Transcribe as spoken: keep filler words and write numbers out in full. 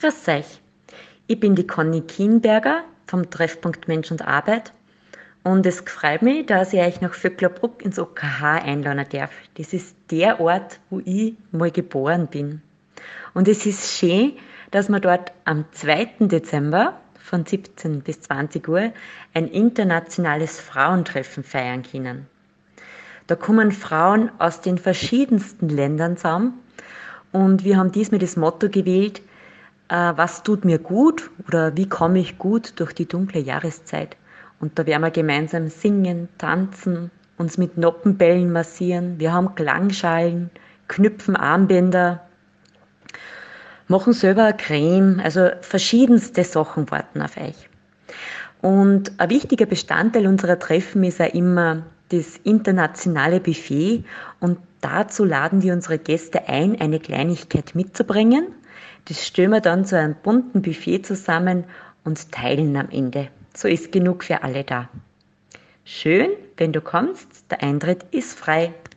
Grüß euch, ich bin die Conny Kienberger vom Treffpunkt Mensch und Arbeit und es freut mich, dass ich euch nach Vöcklerbruck ins O K H einladen darf. Das ist der Ort, wo ich mal geboren bin. Und es ist schön, dass wir dort am zweiten Dezember von siebzehn bis zwanzig Uhr ein internationales Frauentreffen feiern können. Da kommen Frauen aus den verschiedensten Ländern zusammen und wir haben diesmal das Motto gewählt, äh, was tut mir gut oder wie komme ich gut durch die dunkle Jahreszeit. Und da werden wir gemeinsam singen, tanzen, uns mit Noppenbällen massieren. Wir haben Klangschalen, knüpfen Armbänder, machen selber eine Creme, also verschiedenste Sachen warten auf euch. Und ein wichtiger Bestandteil unserer Treffen ist auch immer das internationale Buffet und dazu laden wir unsere Gäste ein, eine Kleinigkeit mitzubringen. Das stellen wir dann zu einem bunten Buffet zusammen und teilen am Ende. So ist genug für alle da. Schön, wenn du kommst, der Eintritt ist frei.